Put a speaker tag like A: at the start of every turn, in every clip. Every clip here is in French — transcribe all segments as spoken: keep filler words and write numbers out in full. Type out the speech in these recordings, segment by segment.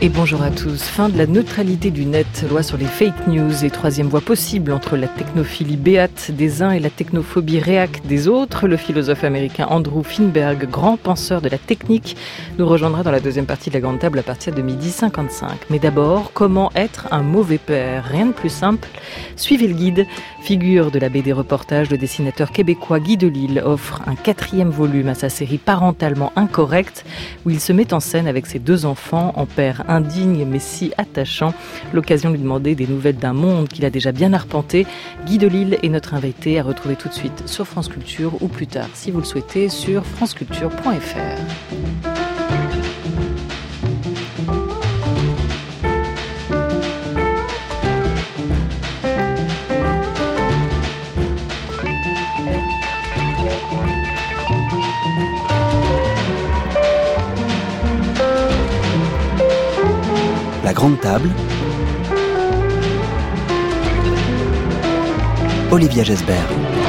A: Et bonjour à tous. Fin de la neutralité du net, loi sur les fake news et troisième voie possible entre la technophilie béate des uns et la technophobie réac des autres. Le philosophe américain Andrew Finberg, grand penseur de la technique, nous rejoindra dans la deuxième partie de la grande table à partir de midi cinquante-cinq. Mais d'abord, comment être un mauvais père ? Rien de plus simple. Suivez le guide. Figure de la B D reportage, le dessinateur québécois Guy Delisle offre un quatrième volume à sa série Parentalement incorrect, où il se met en scène avec ses deux enfants en père indigne mais si attachant. L'occasion de lui demander des nouvelles d'un monde qu'il a déjà bien arpenté. Guy Delisle est notre invité à retrouver tout de suite sur France Culture ou plus tard, si vous le souhaitez, sur franceculture point f r.
B: La grande table. Olivia Gesbert.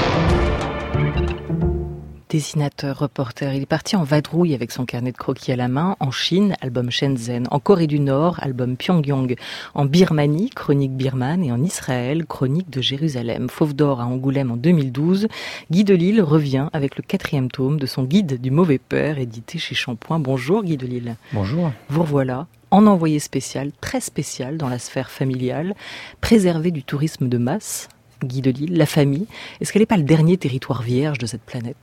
A: Dessinateur, reporter, il est parti en vadrouille avec son carnet de croquis à la main, en Chine, album Shenzhen, en Corée du Nord, album Pyongyang, en Birmanie, chronique birmane, et en Israël, chronique de Jérusalem. Fauve d'or à Angoulême en deux mille douze, Guy Delisle revient avec le quatrième tome de son guide du mauvais père, édité chez Shampoing. Bonjour Guy Delisle.
C: Bonjour. Vous
A: revoilà, en envoyé spécial, très spécial dans la sphère familiale, préservé du tourisme de masse. Guy Delisle, la famille, est-ce qu'elle n'est pas le dernier territoire vierge de cette planète ?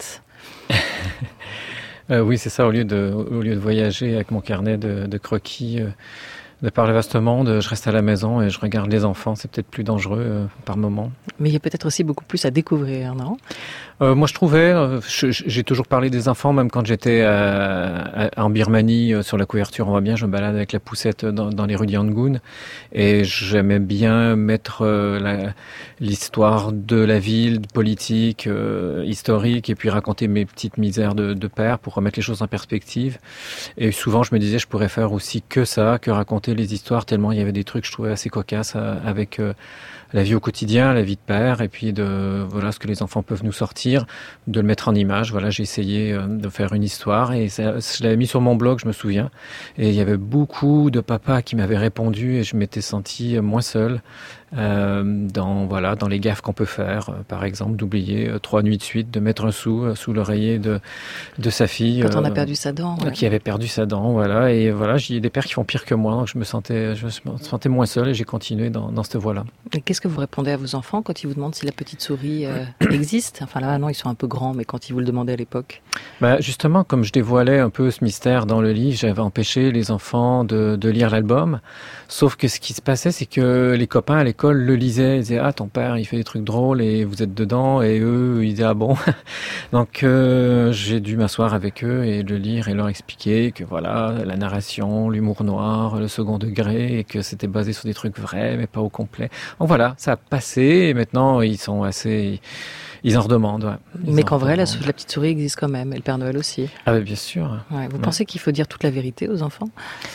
C: euh, oui, c'est ça. Au lieu de, au lieu de voyager avec mon carnet de, de croquis, euh, de par le vaste monde, je reste à la maison et je regarde les enfants. C'est peut-être plus dangereux euh, par moment.
A: Mais il y a peut-être aussi beaucoup plus à découvrir, non ?
C: Euh, moi, je trouvais, euh, je, j'ai toujours parlé des enfants, même quand j'étais euh, en Birmanie, euh, sur la couverture, on voit bien, je me balade avec la poussette dans, dans les rues d'Yangon, et j'aimais bien mettre euh, la, l'histoire de la ville, politique, euh, historique, et puis raconter mes petites misères de, de père pour remettre les choses en perspective. Et souvent, je me disais, je pourrais faire aussi que ça, que raconter les histoires, tellement il y avait des trucs que je trouvais assez cocasses euh, avec euh, la vie au quotidien, la vie de père, et puis de voilà ce que les enfants peuvent nous sortir, de le mettre en image. Voilà, j'ai essayé euh, de faire une histoire et ça, je l'avais mis sur mon blog, je me souviens. Et il y avait beaucoup de papas qui m'avaient répondu et je m'étais senti moins seul euh, dans voilà dans les gaffes qu'on peut faire. Euh, par exemple, d'oublier euh, trois nuits de suite de mettre un sou euh, sous l'oreiller de de sa fille.
A: Quand on a
C: euh,
A: perdu sa dent. Ouais.
C: Qui avait perdu sa dent, voilà. Et voilà, j'ai des pères qui font pire que moi, donc je me sentais, je me sentais moins seul et j'ai continué dans, dans cette voie-là.
A: Et qu'est-ce que vous répondez à vos enfants quand ils vous demandent si la petite souris euh, existe ? Enfin là, non, ils sont un peu grands, mais quand ils vous le demandaient à l'époque.
C: Bah justement, comme je dévoilais un peu ce mystère dans le livre, j'avais empêché les enfants de, de lire l'album. Sauf que ce qui se passait, c'est que les copains à l'école le lisaient. Ils disaient « Ah, ton père, il fait des trucs drôles et vous êtes dedans. » Et eux, ils disaient « Ah bon ?» Donc euh, j'ai dû m'asseoir avec eux et le lire et leur expliquer que voilà, la narration, l'humour noir, le second degré, et que c'était basé sur des trucs vrais, mais pas au complet. Donc voilà, ça a passé et maintenant ils sont assez... Ils en redemandent, ouais. Ils
A: Mais
C: en
A: qu'en vrai, la,
C: redemandent.
A: la petite souris existe quand même, et le Père Noël aussi.
C: Ah bah bien sûr.
A: Ouais, vous
C: Ouais.
A: pensez qu'il faut dire toute la vérité aux enfants ?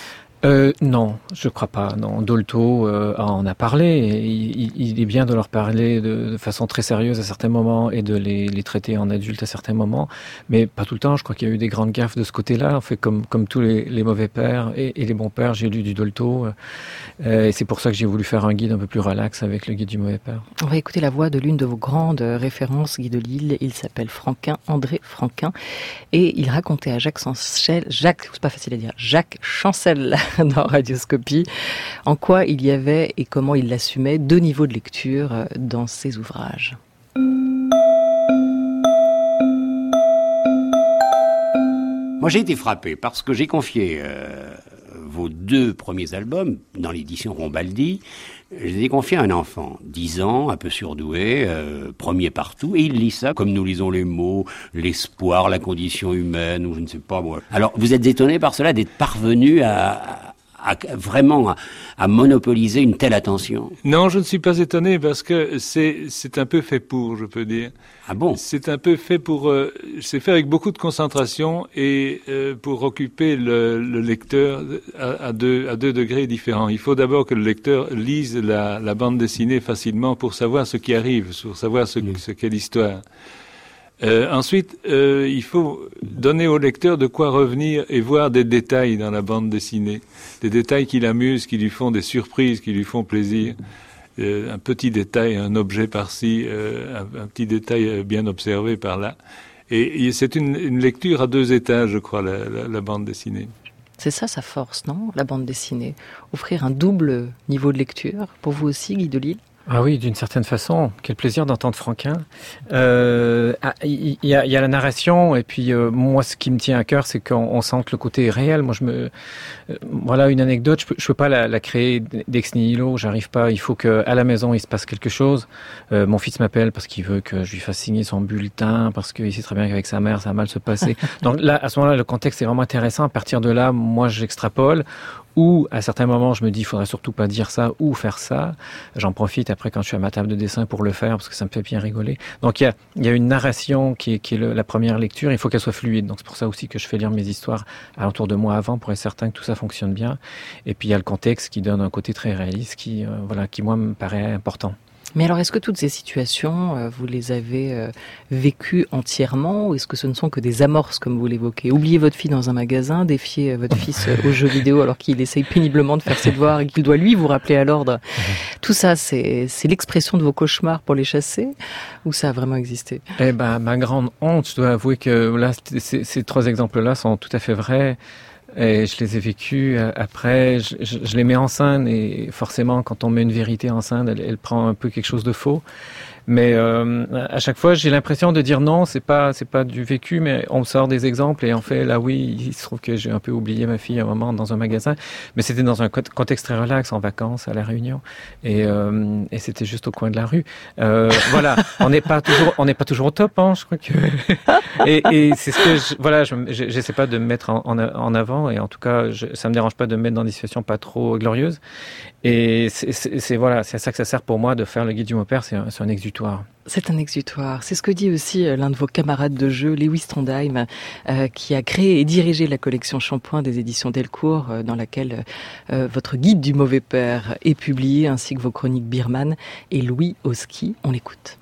C: Euh, non, je crois pas. Non, Dolto euh, en a parlé. Et il, il est bien de leur parler de, de façon très sérieuse à certains moments et de les, les traiter en adultes à certains moments, mais pas tout le temps. Je crois qu'il y a eu des grandes gaffes de ce côté-là. En fait, comme comme tous les, les mauvais pères et, et les bons pères, j'ai lu du Dolto, euh, et c'est pour ça que j'ai voulu faire un guide un peu plus relax avec le guide du mauvais père.
A: On va écouter la voix de l'une de vos grandes références, Guy Delisle. Il s'appelle Franquin, André Franquin, et il racontait à Jacques Chancel, Jacques, c'est pas facile à dire, Jacques Chancel dans Radioscopie, en quoi il y avait et comment il l'assumait deux niveaux de lecture dans ses ouvrages.
D: Moi, j'ai été frappé parce que j'ai confié euh, vos deux premiers albums dans l'édition Rombaldi. Je les ai confiés à un enfant, dix ans, un peu surdoué, euh, premier partout, et il lit ça comme nous lisons les mots, l'espoir, la condition humaine, ou je ne sais pas moi. Alors, vous êtes étonné par cela d'être parvenu à... À, vraiment à, à monopoliser une telle attention?
E: Non, je ne suis pas étonné parce que c'est c'est un peu fait pour, je peux dire.
D: Ah bon?
E: C'est un peu fait pour, euh, c'est fait avec beaucoup de concentration et euh, pour occuper le, le lecteur à, à deux à deux degrés différents. Il faut d'abord que le lecteur lise la, la bande dessinée facilement pour savoir ce qui arrive, pour savoir ce, mmh. ce qu'est l'histoire. Euh, ensuite, euh, il faut donner au lecteur de quoi revenir et voir des détails dans la bande dessinée, des détails qui l'amusent, qui lui font des surprises, qui lui font plaisir. Euh, un petit détail, un objet par-ci, euh, un, un petit détail bien observé par-là. Et, et c'est une, une lecture à deux étages, je crois, la, la, la bande dessinée.
A: C'est ça sa force, non? La bande dessinée. Offrir un double niveau de lecture. Pour vous aussi, Guy Delisle?
C: Ah oui, d'une certaine façon. Quel plaisir d'entendre Franquin. Euh, il y, a, il y a la narration, et puis euh, moi, ce qui me tient à cœur, c'est qu'on on sente le côté réel. Moi, je me, euh, voilà une anecdote. Je peux, je peux pas la, la créer d'ex nihilo. J'arrive pas. Il faut que à la maison il se passe quelque chose. Euh, mon fils m'appelle parce qu'il veut que je lui fasse signer son bulletin, parce qu'il sait très bien qu'avec sa mère, ça va mal se passer. Donc là, à ce moment-là, le contexte est vraiment intéressant. À partir de là, moi, j'extrapole. Ou à certains moments, je me dis, il faudrait surtout pas dire ça ou faire ça. J'en profite après quand je suis à ma table de dessin pour le faire parce que ça me fait bien rigoler. Donc il y a, il y a une narration qui est, qui est le, la première lecture. Il faut qu'elle soit fluide. Donc c'est pour ça aussi que je fais lire mes histoires alentour de moi avant pour être certain que tout ça fonctionne bien. Et puis il y a le contexte qui donne un côté très réaliste qui, euh, voilà, qui moi me paraît important.
A: Mais alors, est-ce que toutes ces situations, euh, vous les avez euh, vécues entièrement, ou est-ce que ce ne sont que des amorces, comme vous l'évoquez? Oubliez votre fille dans un magasin, défier votre fils euh, aux jeux vidéo alors qu'il essaye péniblement de faire ses devoirs et qu'il doit lui vous rappeler à l'ordre. Tout ça, c'est, c'est l'expression de vos cauchemars pour les chasser, ou ça a vraiment existé?
C: Eh ben, ma grande honte, je dois avouer que là, ces, ces trois exemples-là sont tout à fait vrais. Et je les ai vécus. Après, je, je, je les mets en scène, et forcément, quand on met une vérité en scène, elle, elle prend un peu quelque chose de faux. Mais euh, à chaque fois, j'ai l'impression de dire non, c'est pas c'est pas du vécu, mais on me sort des exemples et en fait là oui, il se trouve que j'ai un peu oublié ma fille à un moment dans un magasin, mais c'était dans un contexte très relax, en vacances à La Réunion, et euh, et c'était juste au coin de la rue. Euh, voilà, on n'est pas toujours on n'est pas toujours au top, hein, je crois que. et, et c'est ce que je, voilà, je j'essaie pas de me mettre en, en, en avant, et en tout cas, je, ça me dérange pas de me mettre dans des situations pas trop glorieuses. Et c'est, c'est, c'est voilà, c'est à ça que ça sert pour moi de faire le guide du Mauvais Père, c'est un, c'est un exutoire.
A: C'est un exutoire. C'est ce que dit aussi l'un de vos camarades de jeu, Lewis Trondheim, euh, qui a créé et dirigé la collection Shampoing des éditions Delcourt, euh, dans laquelle euh, votre guide du Mauvais Père est publié, ainsi que vos chroniques Birman et Louis Oski. On l'écoute.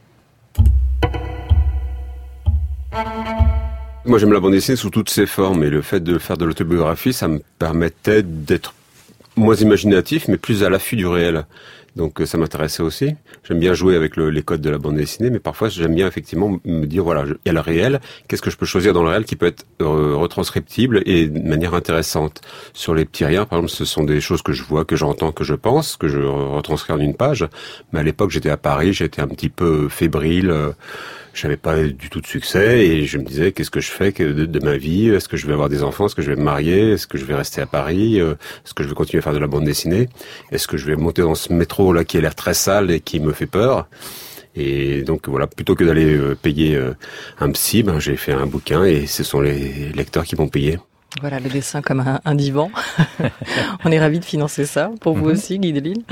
F: Moi, j'aime la bande dessinée sous toutes ses formes, et le fait de faire de l'autobiographie, ça me permettait d'être moins imaginatif, mais plus à l'affût du réel. Donc ça m'intéressait aussi. J'aime bien jouer avec le, les codes de la bande dessinée, mais parfois j'aime bien effectivement me dire, voilà, il y a le réel, qu'est-ce que je peux choisir dans le réel qui peut être euh, retranscriptible et de manière intéressante. Sur les petits riens, par exemple, ce sont des choses que je vois, que j'entends, que je pense, que je retranscris en une page. Mais à l'époque, j'étais à Paris, j'étais un petit peu fébrile, euh, j'avais pas du tout de succès, et je me disais, qu'est-ce que je fais de, de ma vie? Est-ce que je vais avoir des enfants? Est-ce que je vais me marier? Est-ce que je vais rester à Paris? Est-ce que je vais continuer à faire de la bande dessinée? Est-ce que je vais monter dans ce métro là qui a l'air très sale et qui me fait peur? Et donc voilà, plutôt que d'aller euh, payer euh, un psy, ben, j'ai fait un bouquin, et ce sont les lecteurs qui m'ont payé.
A: Voilà, le dessin comme un, un divan. On est ravis de financer ça. Pour vous mm-hmm. aussi, Guy Delisle?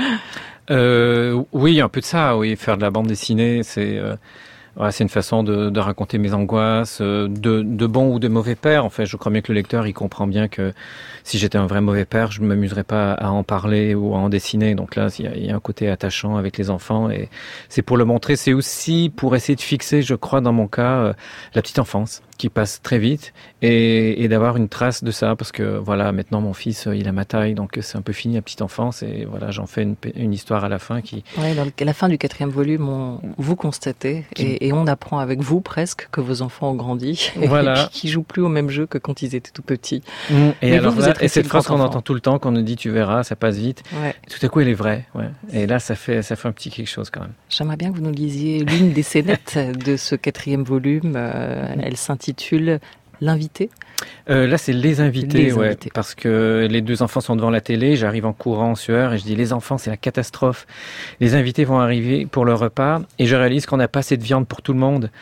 C: euh, Oui, un peu de ça, oui. Faire de la bande dessinée, c'est... Euh... Voilà, c'est une façon de, de raconter mes angoisses, de, de bon ou de mauvais père. En fait, je crois bien que le lecteur, il comprend bien que si j'étais un vrai mauvais père, je ne m'amuserais pas à en parler ou à en dessiner. Donc là, il y a, il y a un côté attachant avec les enfants, et c'est pour le montrer. C'est aussi pour essayer de fixer, je crois, dans mon cas, la petite enfance qui passe très vite, et, et d'avoir une trace de ça, parce que voilà, maintenant mon fils, il a ma taille, donc c'est un peu fini la petite enfance, et voilà, j'en fais une, une histoire à la fin qui...
A: Ouais, dans la fin du quatrième volume, on, vous constatez, et, et on apprend avec vous presque que vos enfants ont grandi,
C: voilà.
A: et qu'ils jouent plus au même jeu que quand ils étaient tout petits.
C: Mmh. Et,
A: Mais
C: alors
A: vous,
C: là,
A: vous êtes
C: et cette phrase qu'on
A: enfant.
C: entend tout le temps, qu'on nous dit tu verras, ça passe vite,
A: ouais.
C: Tout à coup elle est vraie, ouais. Et là ça fait, ça fait un petit quelque chose quand même.
A: J'aimerais bien que vous nous lisiez l'une des scénettes de ce quatrième volume, euh, elle s'intitule L'invité.
C: Euh, là, c'est les invités,
A: les
C: ouais,
A: invités,
C: parce que les deux enfants sont devant la télé. J'arrive en courant, en sueur, et je dis les enfants, c'est la catastrophe. Les invités vont arriver pour le repas, et je réalise qu'on n'a pas assez de viande pour tout le monde.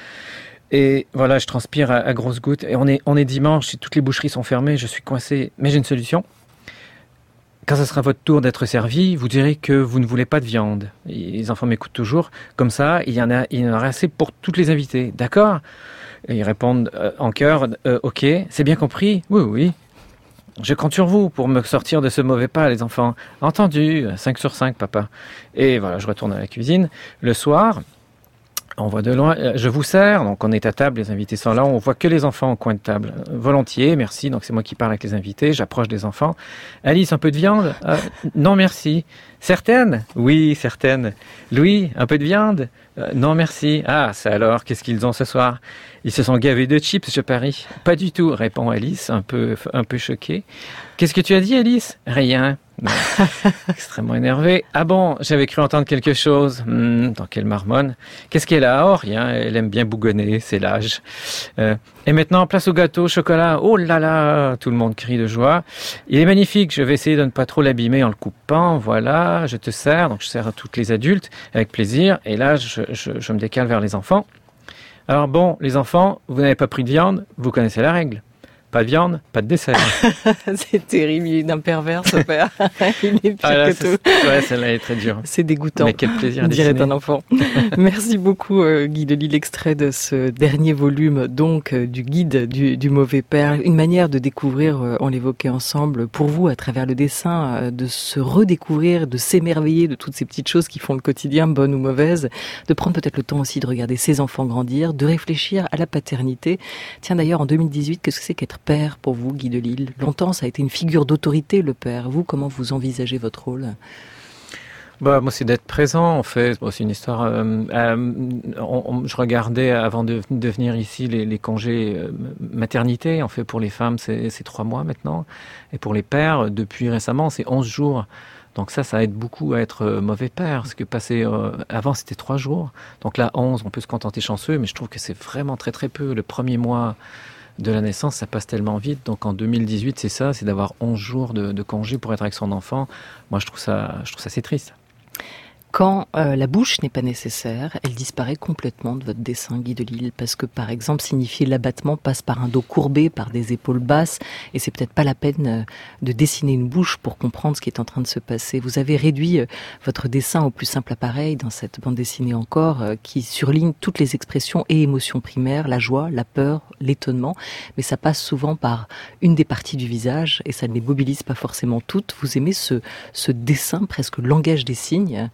C: Et voilà, je transpire à, à grosses gouttes. Et on est, on est dimanche, et toutes les boucheries sont fermées. Je suis coincé, mais j'ai une solution. Quand ce sera votre tour d'être servi, vous direz que vous ne voulez pas de viande. Et les enfants m'écoutent toujours. Comme ça, il y en a, il y en aura assez pour toutes les invités. D'accord ? Et ils répondent euh, en chœur, euh, ok, c'est bien compris? Oui, oui. Je compte sur vous pour me sortir de ce mauvais pas, les enfants. Entendu, cinq sur cinq, papa. Et voilà, je retourne à la cuisine. Le soir, On voit de loin. Je vous sers, donc on est à table, les invités sont là, on voit que les enfants au coin de table. Volontiers, merci, donc c'est moi qui parle avec les invités, j'approche des enfants. Alice, un peu de viande euh, Non, merci. Certaines Oui, certaines. Louis, un peu de viande euh, Non, merci. Ah, ça alors, qu'est-ce qu'ils ont ce soir? Ils se sont gavés de chips, je parie. Pas du tout, répond Alice, un peu, un peu choquée. Qu'est-ce que tu as dit, Alice? Rien. Non. Extrêmement énervée. Ah bon, j'avais cru entendre quelque chose. Hmm, dans quelle marmonne. Qu'est-ce qu'elle a? Oh, rien, elle aime bien bougonner, c'est l'âge. Euh, et maintenant, place au gâteau au chocolat. Oh là là, tout le monde crie de joie. Il est magnifique, je vais essayer de ne pas trop l'abîmer en le coupant. Voilà, je te sers. Donc je sers à toutes les adultes avec plaisir. Et là, je, je, je me décale vers les enfants. Alors bon, les enfants, vous n'avez pas pris de viande, vous connaissez la règle. Pas de viande, pas de dessert.
A: C'est terrible, il est d'un pervers, ce père. Il est pire
C: ah là,
A: que tout.
C: Ouais, celle-là est très dure.
A: C'est dégoûtant.
C: Mais quel plaisir à
A: dirait
C: dessiner.
A: un enfant. Merci beaucoup, euh, Guy Delisle, l'extrait de ce dernier volume, donc, euh, du guide du, du mauvais père. Une manière de découvrir, euh, on l'évoquait ensemble, pour vous, à travers le dessin, euh, de se redécouvrir, de s'émerveiller de toutes ces petites choses qui font le quotidien, bonnes ou mauvaises, de prendre peut-être le temps aussi de regarder ses enfants grandir, de réfléchir à la paternité. Tiens, d'ailleurs, en deux mille dix-huit, qu'est-ce que c'est qu'être père pour vous, Guy Delisle? Longtemps, ça a été une figure d'autorité, le père. Vous, comment vous envisagez votre rôle?
C: Bah, moi, c'est d'être présent, en fait. Bon, c'est une histoire... Euh, euh, on, on, je regardais, avant de, de venir ici, les, les congés euh, maternité. En fait, pour les femmes, c'est, c'est trois mois maintenant. Et pour les pères, depuis récemment, c'est onze jours. Donc ça, ça aide beaucoup à être euh, mauvais père. Parce que passer... Euh, avant, c'était trois jours. Donc là, onze, on peut se contenter chanceux. Mais je trouve que c'est vraiment très, très peu. Le premier mois de la naissance, ça passe tellement vite. Donc en deux mille dix-huit, c'est ça, c'est d'avoir onze jours de, de congé pour être avec son enfant. Moi, je trouve ça, je trouve ça assez triste.
A: Quand euh, la bouche n'est pas nécessaire, elle disparaît complètement de votre dessin, Guy Delisle, parce que, par exemple, signifier l'abattement passe par un dos courbé, par des épaules basses, et c'est peut-être pas la peine euh, de dessiner une bouche pour comprendre ce qui est en train de se passer. Vous avez réduit euh, votre dessin au plus simple appareil dans cette bande dessinée encore, euh, qui surligne toutes les expressions et émotions primaires, la joie, la peur, l'étonnement, mais ça passe souvent par une des parties du visage, et ça ne les mobilise pas forcément toutes. Vous aimez ce, ce dessin, presque le langage des signes?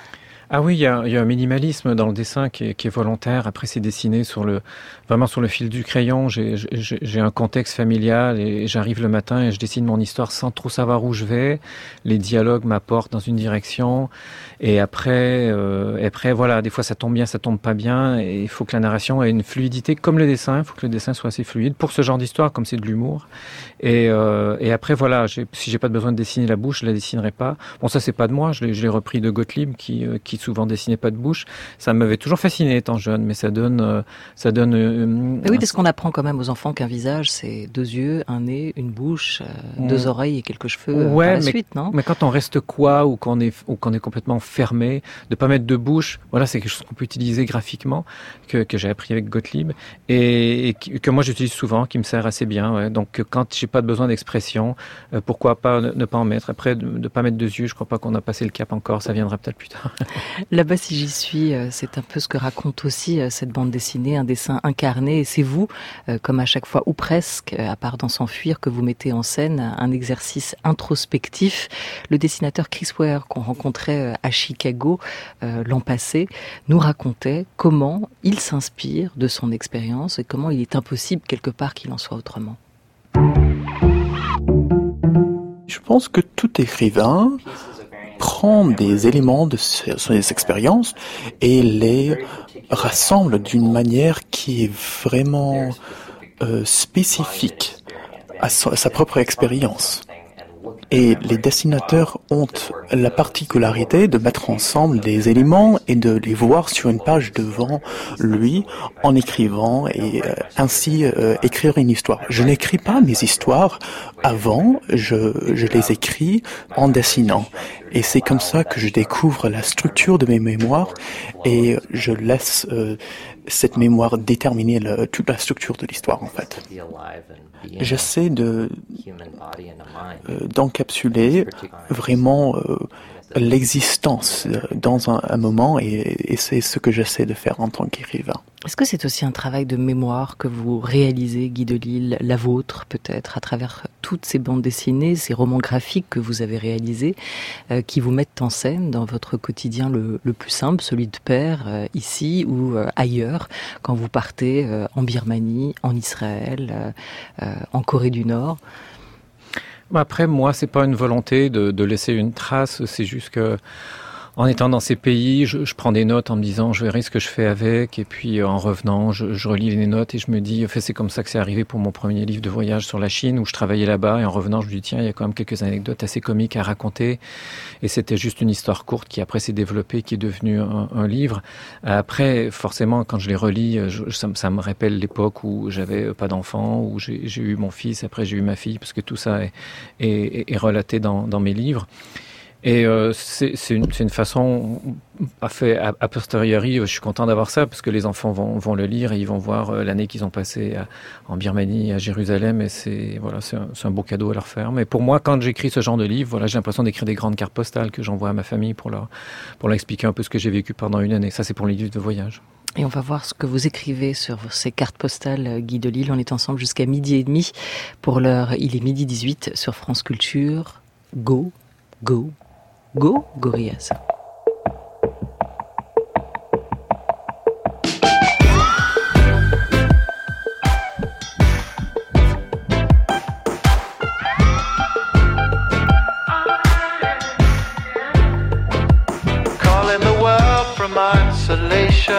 C: Ah oui, il y a, il y a un minimalisme dans le dessin qui est, qui est volontaire. Après, c'est dessiné sur le, vraiment sur le fil du crayon. J'ai, j'ai, j'ai un contexte familial et j'arrive le matin et je dessine mon histoire sans trop savoir où je vais. Les dialogues m'apportent dans une direction. Et après, euh, après, voilà, des fois ça tombe bien, ça tombe pas bien. Et il faut que la narration ait une fluidité comme le dessin. Il faut que le dessin soit assez fluide pour ce genre d'histoire, comme c'est de l'humour. Et, euh, et après, voilà, j'ai, si j'ai pas besoin de dessiner la bouche, je la dessinerai pas. Bon, ça c'est pas de moi. Je l'ai, je l'ai repris de Gottlieb qui, euh, qui souvent dessinait pas de bouche. Ça m'avait toujours fasciné étant jeune, mais ça donne, euh, ça donne. Euh,
A: oui, parce qu'on apprend quand même aux enfants qu'un visage, c'est deux yeux, un nez, une bouche, euh, mmh. deux oreilles et quelques cheveux.
C: Ouais,
A: par la
C: mais,
A: suite, non?
C: Mais quand on reste quoi ou qu'on est ou qu'on est complètement fermé, de pas mettre de bouche, voilà, c'est quelque chose qu'on peut utiliser graphiquement que que j'ai appris avec Gottlieb et, et que moi j'utilise souvent, qui me sert assez bien. Ouais. Donc quand j'ai pas besoin d'expression, euh, pourquoi pas ne, ne pas en mettre. Après, de, de pas mettre deux yeux, je crois pas qu'on a passé le cap encore. Ça viendra peut-être plus tard.
A: Là-bas, si j'y suis, c'est un peu ce que raconte aussi cette bande dessinée, un dessin incarné. Et c'est vous, comme à chaque fois, ou presque, à part d'en s'enfuir, que vous mettez en scène un exercice introspectif. Le dessinateur Chris Ware, qu'on rencontrait à Chicago euh, l'an passé, nous racontait comment il s'inspire de son expérience et comment il est impossible quelque part qu'il en soit autrement.
G: Je pense que tout écrivain prend des éléments de ses expériences et les rassemble d'une manière qui est vraiment euh, spécifique à, so, à sa propre expérience. Et les dessinateurs ont la particularité de mettre ensemble des éléments et de les voir sur une page devant lui en écrivant et euh, ainsi euh, écrire une histoire. Je n'écris pas mes histoires avant, je, je les écris en dessinant. Et c'est comme ça que je découvre la structure de mes mémoires et je laisse euh, cette mémoire déterminer le, toute la structure de l'histoire en fait. J'essaie de euh, d'encadrer encapsuler vraiment euh, l'existence dans un, un moment, et, et c'est ce que j'essaie de faire en tant qu'écrivain.
A: Est-ce que c'est aussi un travail de mémoire que vous réalisez, Guy Delisle, la vôtre peut-être, à travers toutes ces bandes dessinées, ces romans graphiques que vous avez réalisés, euh, qui vous mettent en scène dans votre quotidien le, le plus simple, celui de père, euh, ici ou euh, ailleurs, quand vous partez euh, en Birmanie, en Israël, euh, euh, en Corée du Nord?
C: Après, moi, c'est pas une volonté de, de laisser une trace, c'est juste que en étant dans ces pays, je, je prends des notes en me disant je verrai ce que je fais avec, et puis en revenant, je, je relis les notes et je me dis, en fait, c'est comme ça que c'est arrivé pour mon premier livre de voyage sur la Chine, où je travaillais là-bas, et en revenant, je me dis tiens, il y a quand même quelques anecdotes assez comiques à raconter, et c'était juste une histoire courte qui après s'est développée, qui est devenue un, un livre. Après, forcément, quand je les relis, je, ça, ça me rappelle l'époque où j'avais pas d'enfant, où j'ai, j'ai eu mon fils, après j'ai eu ma fille, parce que tout ça est, est, est relaté dans, dans mes livres. Et euh, c'est, c'est, une, c'est une façon, à, fait, à, à posteriori, je suis content d'avoir ça, parce que les enfants vont, vont le lire et ils vont voir euh, l'année qu'ils ont passée à, en Birmanie, à Jérusalem, et c'est, voilà, c'est, un, c'est un beau cadeau à leur faire. Mais pour moi, quand j'écris ce genre de livre, voilà, j'ai l'impression d'écrire des grandes cartes postales que j'envoie à ma famille pour leur, pour leur expliquer un peu ce que j'ai vécu pendant une année. Ça, c'est pour les livres de voyage.
A: Et on va voir ce que vous écrivez sur ces cartes postales, Guy Delisle. On est ensemble jusqu'à midi et demi. Pour l'heure, il est midi dix-huit sur France Culture. Go, go. Go, Gorillaz.
H: Calling the world from isolation,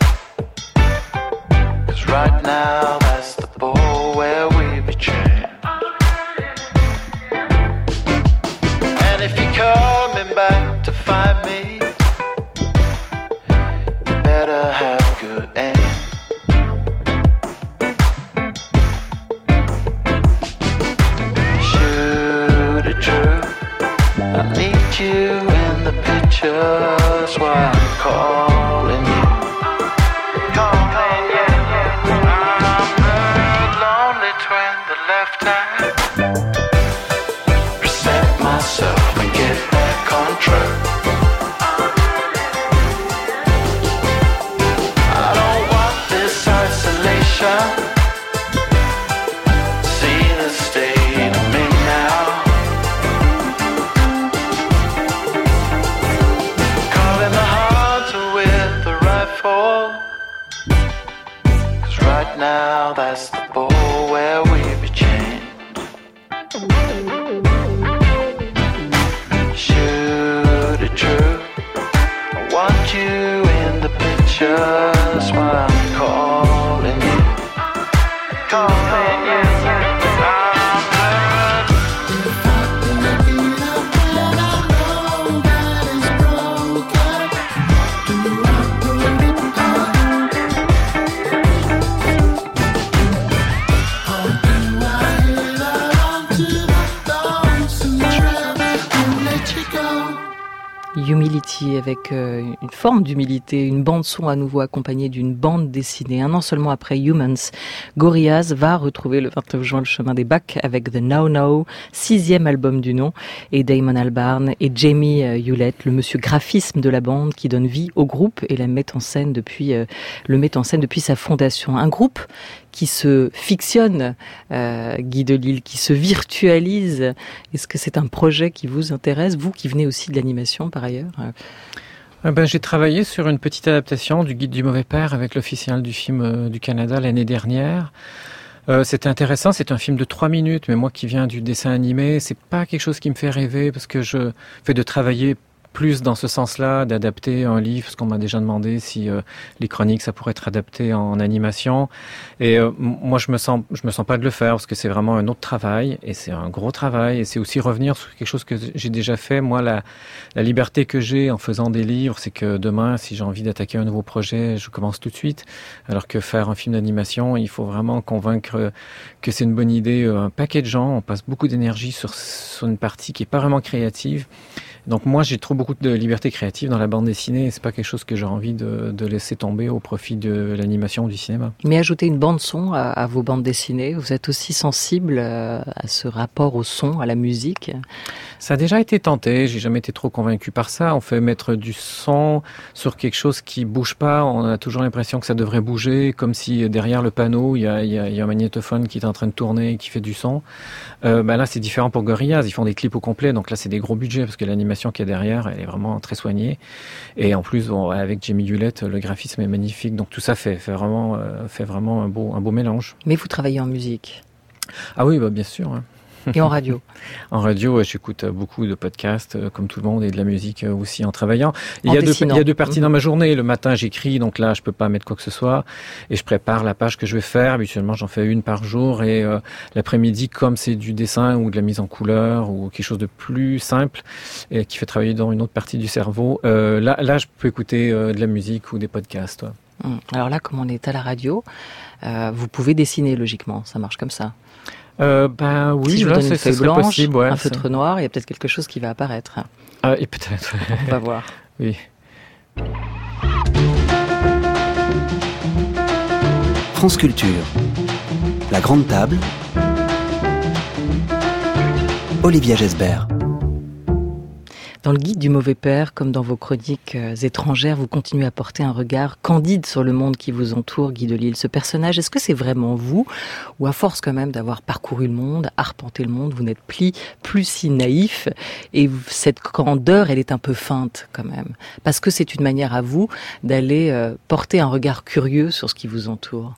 H: 'cause right now that's the ball where we be trained. And if you coming back to find me, you better have good aim. Shoot it true, I need you in the picture, that's why I'm calling you. Calling you. I'm the lonely twin that left hand. Reset myself and get back on track. I don't want this isolation. See the state of me now. Calling the hunter with the rifle, 'cause right now that's the ball where we be chained. Shoot it true, I want you in the picture, that's why I'm calling you. Calling you.
A: Humility, avec euh, une forme d'humilité, une bande-son à nouveau accompagnée d'une bande dessinée. Un an seulement après Humans, Gorillaz va retrouver le vingt-neuf juin le chemin des bacs avec The Now Now, sixième album du nom, et Damon Albarn et Jamie Hewlett, le monsieur graphisme de la bande qui donne vie au groupe et la met en scène depuis, euh, le met en scène depuis sa fondation. Un groupe qui se fictionne, euh, Guy Delisle, qui se virtualise. Est-ce que c'est un projet qui vous intéresse, vous qui venez aussi de l'animation par ailleurs?
C: Eh ben, j'ai travaillé sur une petite adaptation du Guide du mauvais père avec l'officiel du film euh, du Canada l'année dernière. Euh, c'était intéressant, c'est un film de trois minutes, mais moi qui viens du dessin animé, c'est pas quelque chose qui me fait rêver, parce que je fais de travailler plus dans ce sens-là, d'adapter un livre, parce qu'on m'a déjà demandé si euh, les chroniques, ça pourrait être adapté en animation. Et euh, moi, je me sens, je me sens pas de le faire, parce que c'est vraiment un autre travail, et c'est un gros travail, et c'est aussi revenir sur quelque chose que j'ai déjà fait. Moi, la, la liberté que j'ai en faisant des livres, c'est que demain, si j'ai envie d'attaquer un nouveau projet, je commence tout de suite. Alors que faire un film d'animation, il faut vraiment convaincre que c'est une bonne idée. Un paquet de gens, on passe beaucoup d'énergie sur, sur une partie qui est pas vraiment créative. Donc moi, j'ai trop beaucoup de liberté créative dans la bande dessinée et c'est pas quelque chose que j'ai envie de, de laisser tomber au profit de l'animation ou du cinéma.
A: Mais ajouter une bande son à, à vos bandes dessinées, vous êtes aussi sensible à ce rapport au son, à la musique?
C: Ça a déjà été tenté, j'ai jamais été trop convaincu par ça. On fait mettre du son sur quelque chose qui bouge pas, on a toujours l'impression que ça devrait bouger, comme si derrière le panneau, il y a, il y a, il y a un magnétophone qui est en train de tourner et qui fait du son. Euh, ben là, c'est différent pour Gorillaz, ils font des clips au complet, donc là, c'est des gros budgets, parce que l'animation qu'il y a derrière, elle est vraiment très soignée. Et en plus, bon, avec Jamie Hewlett, le graphisme est magnifique, donc tout ça fait, fait, vraiment, euh, fait vraiment un beau, un beau mélange.
A: Mais vous travaillez en musique?
C: Ah oui, bah, bien sûr, hein.
A: Et en radio?
C: En radio, j'écoute beaucoup de podcasts, comme tout le monde, et de la musique aussi en travaillant. Il
A: en
C: y a, deux, il y a deux
A: mmh.
C: parties dans ma journée. Le matin, j'écris, donc là, je peux pas mettre quoi que ce soit. Et je prépare la page que je vais faire. Habituellement, j'en fais une par jour. Et euh, l'après-midi, comme c'est du dessin ou de la mise en couleur ou quelque chose de plus simple et qui fait travailler dans une autre partie du cerveau, euh, là, là, je peux écouter euh, de la musique ou des podcasts. Ouais.
A: Mmh. Alors là, comme on est à la radio, euh, vous pouvez dessiner logiquement. Ça marche comme ça?
C: Euh, ben oui,
A: si je
C: là,
A: vous donne une
C: c'est,
A: feuille blanche,
C: possible, ouais,
A: un
C: c'est...
A: feutre noir, il y a peut-être quelque chose qui va apparaître.
C: Ah, et peut-être.
A: On va voir.
C: Oui.
B: France Culture. La grande table. Olivia Gesbert.
A: Dans le guide du mauvais père, comme dans vos chroniques euh, étrangères, vous continuez à porter un regard candide sur le monde qui vous entoure, Guy Delisle. Ce personnage, est-ce que c'est vraiment vous? Ou à force quand même d'avoir parcouru le monde, arpenté le monde, vous n'êtes plus, plus si naïf? Et cette candeur, elle est un peu feinte quand même. Parce que c'est une manière à vous d'aller euh, porter un regard curieux sur ce qui vous entoure.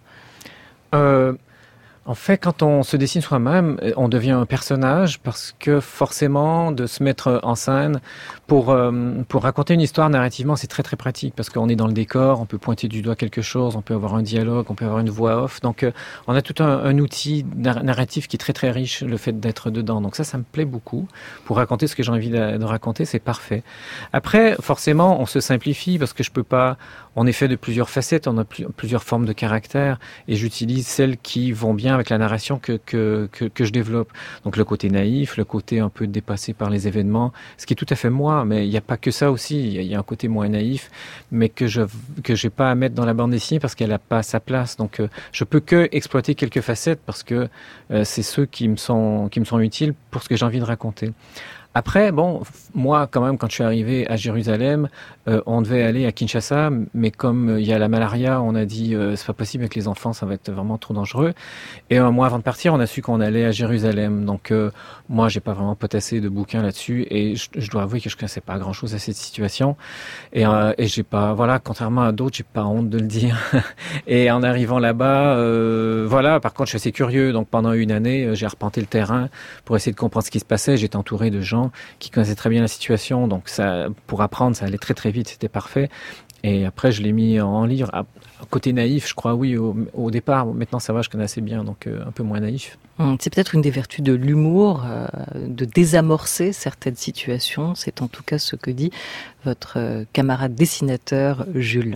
C: Euh... En fait, quand on se dessine soi-même, on devient un personnage parce que forcément, de se mettre en scène pour euh, pour raconter une histoire narrativement, c'est très très pratique parce qu'on est dans le décor, on peut pointer du doigt quelque chose, on peut avoir un dialogue, on peut avoir une voix off. Donc, euh, on a tout un, un outil narratif qui est très très riche, le fait d'être dedans. Donc ça, ça me plaît beaucoup. Pour raconter ce que j'ai envie de, de raconter, c'est parfait. Après, forcément, on se simplifie parce que je peux pas. On est fait de plusieurs facettes, on a plus, plusieurs formes de caractère et j'utilise celles qui vont bien avec la narration que, que, que, que je développe. Donc le côté naïf, le côté un peu dépassé par les événements, ce qui est tout à fait moi, mais il n'y a pas que ça aussi, il y, y a un côté moins naïf, mais que je que j'ai pas à mettre dans la bande dessinée parce qu'elle n'a pas sa place. Donc euh, je peux que exploiter quelques facettes parce que euh, c'est ceux qui me sont, qui me sont utiles pour ce que j'ai envie de raconter. Après, bon, moi, quand même, quand je suis arrivé à Jérusalem, euh, on devait aller à Kinshasa, mais comme il y a la malaria, on a dit euh, c'est pas possible avec les enfants, ça va être vraiment trop dangereux. Et un mois avant de partir, on a su qu'on allait à Jérusalem. Donc, euh, moi, j'ai pas vraiment potassé de bouquins là-dessus, et je, je dois avouer que je connaissais pas grand-chose à cette situation. Et, euh, et j'ai pas, voilà, contrairement à d'autres, j'ai pas honte de le dire. Et en arrivant là-bas, euh, voilà, par contre, je suis assez curieux. Donc, pendant une année, j'ai arpenté le terrain pour essayer de comprendre ce qui se passait. J'étais entouré de gens qui connaissaient très bien la situation, donc ça, pour apprendre, ça allait très très vite, c'était parfait. Et après, je l'ai mis en livre. À côté naïf, je crois, oui, au, au départ. Maintenant, ça va, je connais assez bien, donc euh, un peu moins naïf.
A: C'est peut-être une des vertus de l'humour, euh, de désamorcer certaines situations. C'est en tout cas ce que dit votre euh, camarade dessinateur, Jules.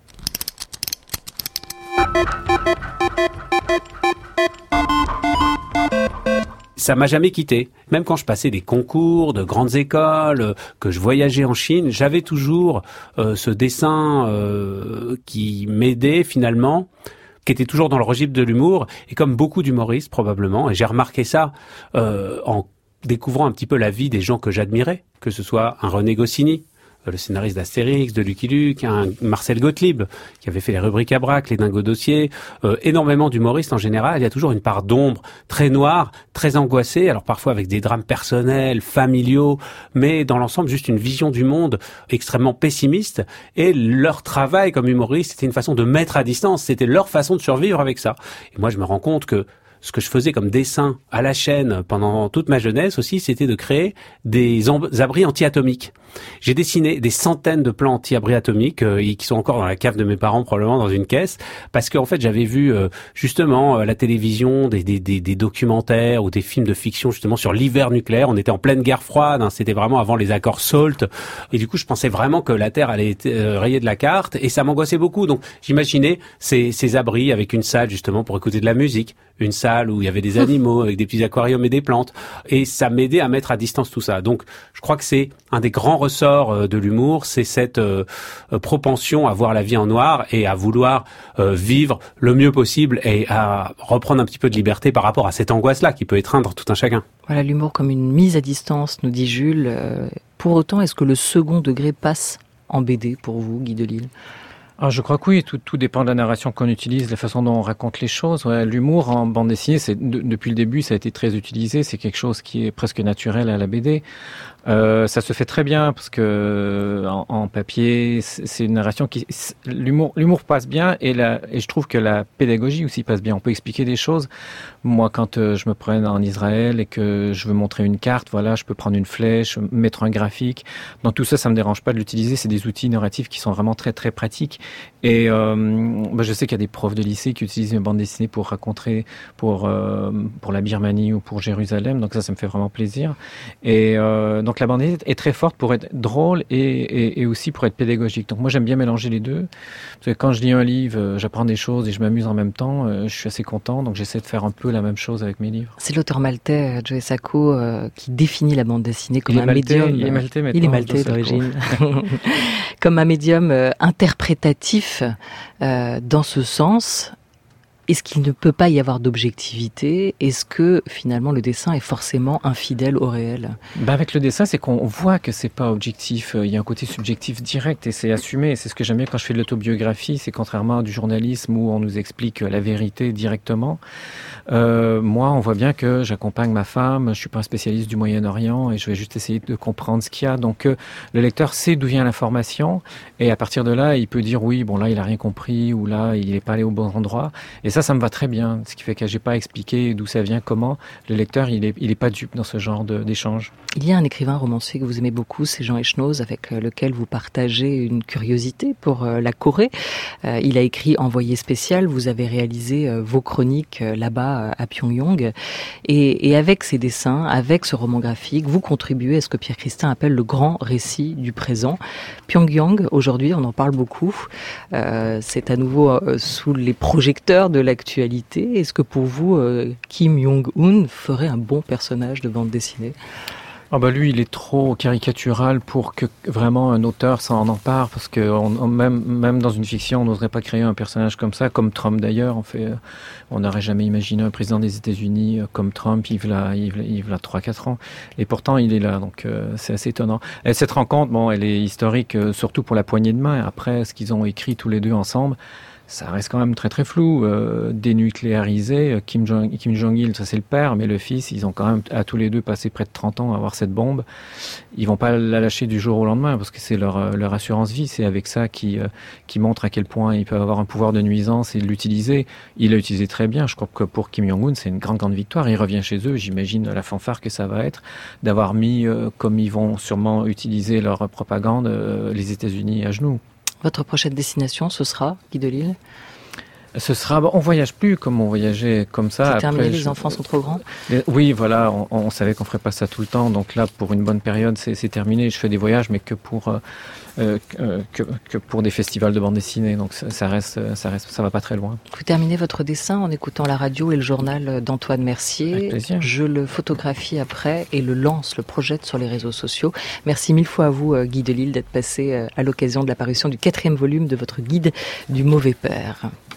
D: Ça m'a jamais quitté. Même quand je passais des concours de grandes écoles, euh, que je voyageais en Chine, j'avais toujours euh, ce dessin euh, qui m'aidait finalement, qui était toujours dans le registre de l'humour, et comme beaucoup d'humoristes probablement, et j'ai remarqué ça euh, en découvrant un petit peu la vie des gens que j'admirais, que ce soit un René Goscinny, le scénariste d'Astérix, de Lucky Luke, un Marcel Gottlieb, qui avait fait les rubriques à Braque, les Dingo Dossiers, euh, énormément d'humoristes en général. Il y a toujours une part d'ombre très noire, très angoissée, alors parfois avec des drames personnels, familiaux, mais dans l'ensemble juste une vision du monde extrêmement pessimiste. Et leur travail comme humoriste, c'était une façon de mettre à distance, c'était leur façon de survivre avec ça. Et moi, je me rends compte que ce que je faisais comme dessin à la chaîne pendant toute ma jeunesse aussi, c'était de créer des abris anti-atomiques. J'ai dessiné des centaines de plans anti-abris atomiques euh, qui sont encore dans la cave de mes parents, probablement dans une caisse, parce qu'en fait j'avais vu euh, justement à la télévision des, des, des, des documentaires ou des films de fiction justement sur l'hiver nucléaire. On était en pleine guerre froide, hein, c'était vraiment avant les accords SALT, et du coup je pensais vraiment que la Terre allait être euh, rayée de la carte, et ça m'angoissait beaucoup. Donc j'imaginais ces, ces abris avec une salle justement pour écouter de la musique, une salle
I: salle où il y avait des animaux avec des petits aquariums et des plantes. Et ça m'aidait à mettre à distance tout ça. Donc, je crois que c'est un des grands ressorts de l'humour, c'est cette euh, propension à voir la vie en noir et à vouloir euh, vivre le mieux possible et à reprendre un petit peu de liberté par rapport à cette angoisse-là qui peut étreindre tout un chacun.
A: Voilà, l'humour comme une mise à distance, nous dit Jules. Euh, pour autant, est-ce que le second degré passe en B D pour vous, Guy Delisle ?
C: Alors, je crois que oui, tout, tout dépend de la narration qu'on utilise, la façon dont on raconte les choses. Ouais, l'humour en bande dessinée, c'est, de, depuis le début, ça a été très utilisé. C'est quelque chose qui est presque naturel à la B D. Euh, ça se fait très bien parce que en, en papier, c'est une narration qui l'humour, l'humour passe bien et la et je trouve que la pédagogie aussi passe bien. On peut expliquer des choses. Moi, quand euh, je me promène en Israël et que je veux montrer une carte, voilà, je peux prendre une flèche, mettre un graphique. Dans tout ça, ça me dérange pas de l'utiliser. C'est des outils narratifs qui sont vraiment très très pratiques. Et euh, bah, je sais qu'il y a des profs de lycée qui utilisent une bande dessinée pour raconter pour euh, pour la Birmanie ou pour Jérusalem. Donc ça, ça me fait vraiment plaisir. Et euh, donc Donc la bande est très forte pour être drôle et, et, et aussi pour être pédagogique. Donc moi j'aime bien mélanger les deux. Parce que quand je lis un livre, j'apprends des choses et je m'amuse en même temps. Je suis assez content, donc j'essaie de faire un peu la même chose avec mes livres.
A: C'est l'auteur maltais Joe Sacco euh, qui définit la bande dessinée comme un
C: maltais,
A: médium.
C: Il est maltais maintenant.
A: Il est maltais d'origine. Comme un médium euh, interprétatif euh, dans ce sens. Est-ce qu'il ne peut pas y avoir d'objectivité ? Est-ce que finalement le dessin est forcément infidèle au réel ?
C: Ben avec le dessin, c'est qu'on voit que c'est pas objectif. Il y a un côté subjectif direct et c'est assumé. C'est ce que j'aime bien quand je fais de l'autobiographie. C'est contrairement à du journalisme où on nous explique la vérité directement. Euh, moi, on voit bien que j'accompagne ma femme. Je suis pas un spécialiste du Moyen-Orient et je vais juste essayer de comprendre ce qu'il y a. Donc euh, le lecteur sait d'où vient l'information et à partir de là, il peut dire oui, bon là, il a rien compris ou là, il est pas allé au bon endroit. Et ça, ça me va très bien. Ce qui fait que j'ai pas expliqué d'où ça vient, comment. Le lecteur, il est, il est pas dupe dans ce genre de, d'échange.
A: Il y a un écrivain romancier que vous aimez beaucoup, c'est Jean Echnoz, avec lequel vous partagez une curiosité pour la Corée. Euh, il a écrit Envoyé spécial. Vous avez réalisé euh, vos chroniques euh, là-bas à Pyongyang. Et, et avec ces dessins, avec ce roman graphique, vous contribuez à ce que Pierre Christin appelle le grand récit du présent. Pyongyang, aujourd'hui, on en parle beaucoup. Euh, c'est à nouveau euh, sous les projecteurs de l'actualité. Est-ce que pour vous, euh, Kim Jong-un ferait un bon personnage de bande dessinée ?
C: Ah bah lui, il est trop caricatural pour que vraiment un auteur s'en empare, parce que on, on, même même dans une fiction, on n'oserait pas créer un personnage comme ça, comme Trump d'ailleurs. On fait, on n'aurait jamais imaginé un président des États-Unis comme Trump. Il a, il a trois quatre ans, et pourtant il est là. Donc euh, c'est assez étonnant. Et cette rencontre, bon, elle est historique, euh, surtout pour la poignée de main. Après, ce qu'ils ont écrit tous les deux ensemble, ça reste quand même très très flou. Euh, dénucléarisé, Kim Jong, Kim Jong-il, ça c'est le père, mais le fils, ils ont quand même à tous les deux passé près de trente ans à avoir cette bombe. Ils vont pas la lâcher du jour au lendemain parce que c'est leur leur assurance vie. C'est avec ça qui euh, qui montre à quel point ils peuvent avoir un pouvoir de nuisance et l'utiliser. Il l'a utilisé très bien. Je crois que pour Kim Jong-un, c'est une grande grande victoire. Il revient chez eux. J'imagine la fanfare que ça va être d'avoir mis, euh, comme ils vont sûrement utiliser leur propagande, euh, les États-Unis à genoux.
A: Votre prochaine destination, ce sera, Guy Delisle ?
C: Ce sera, bon, on voyage plus comme on voyageait comme ça.
A: C'est terminé,
C: Après,
A: les
C: je,
A: enfants sont trop grands ?
C: Oui, voilà, on, on savait qu'on ferait pas ça tout le temps. Donc là, pour une bonne période, c'est, c'est terminé. Je fais des voyages, mais que pour euh, que, que pour des festivals de bande dessinée. Donc ça, ça reste, ça reste, ça va pas très loin.
A: Vous terminez votre dessin en écoutant la radio et le journal d'Antoine Mercier.
C: Avec plaisir.
A: Je le photographie après et le lance, le projette sur les réseaux sociaux. Merci mille fois à vous, Guy Delisle, d'être passé à l'occasion de l'apparition du quatrième volume de votre guide du mauvais père.